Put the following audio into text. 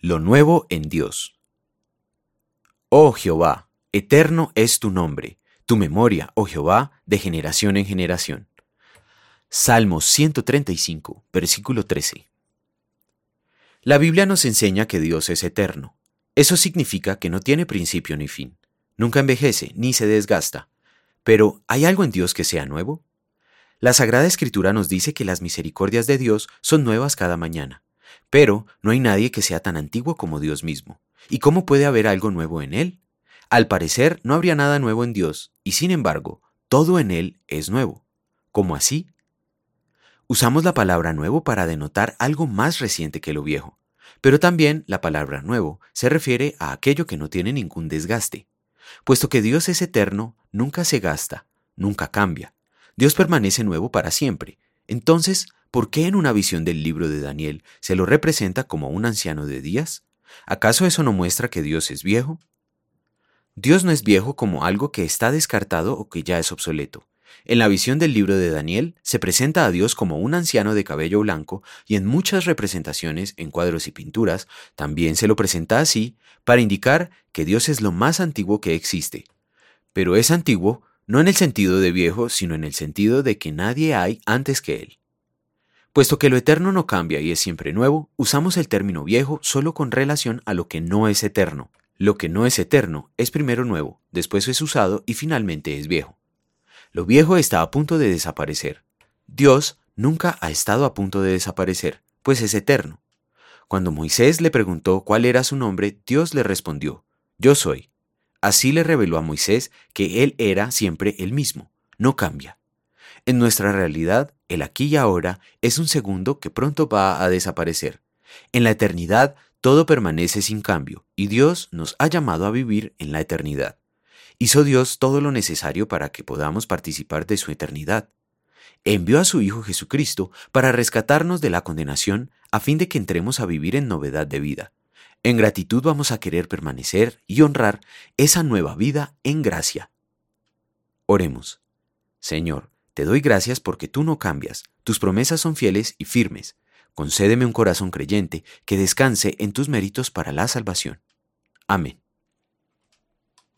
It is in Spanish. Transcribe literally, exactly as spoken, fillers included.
Lo nuevo en Dios. Oh Jehová, eterno es tu nombre, tu memoria, oh Jehová, de generación en generación. Salmos ciento treinta y cinco, versículo trece. La Biblia nos enseña que Dios es eterno. Eso significa que no tiene principio ni fin. Nunca envejece ni se desgasta. Pero, ¿hay algo en Dios que sea nuevo? La Sagrada Escritura nos dice que las misericordias de Dios son nuevas cada mañana. Pero no hay nadie que sea tan antiguo como Dios mismo. ¿Y cómo puede haber algo nuevo en Él? Al parecer, no habría nada nuevo en Dios, y sin embargo, todo en Él es nuevo. ¿Cómo así? Usamos la palabra nuevo para denotar algo más reciente que lo viejo. Pero también la palabra nuevo se refiere a aquello que no tiene ningún desgaste. Puesto que Dios es eterno, nunca se gasta, nunca cambia. Dios permanece nuevo para siempre. Entonces, ¿por qué en una visión del libro de Daniel se lo representa como un anciano de días? ¿Acaso eso no muestra que Dios es viejo? Dios no es viejo como algo que está descartado o que ya es obsoleto. En la visión del libro de Daniel se presenta a Dios como un anciano de cabello blanco y en muchas representaciones, en cuadros y pinturas, también se lo presenta así para indicar que Dios es lo más antiguo que existe. Pero es antiguo no en el sentido de viejo, sino en el sentido de que nadie hay antes que Él. Puesto que lo eterno no cambia y es siempre nuevo, usamos el término viejo solo con relación a lo que no es eterno. Lo que no es eterno es primero nuevo, después es usado y finalmente es viejo. Lo viejo está a punto de desaparecer. Dios nunca ha estado a punto de desaparecer, pues es eterno. Cuando Moisés le preguntó cuál era su nombre, Dios le respondió: Yo soy. Así le reveló a Moisés que Él era siempre el mismo, no cambia. En nuestra realidad, el aquí y ahora es un segundo que pronto va a desaparecer. En la eternidad, todo permanece sin cambio, y Dios nos ha llamado a vivir en la eternidad. Hizo Dios todo lo necesario para que podamos participar de su eternidad. Envió a su Hijo Jesucristo para rescatarnos de la condenación a fin de que entremos a vivir en novedad de vida. En gratitud vamos a querer permanecer y honrar esa nueva vida en gracia. Oremos. Señor, te doy gracias porque tú no cambias, tus promesas son fieles y firmes. Concédeme un corazón creyente que descanse en tus méritos para la salvación. Amén.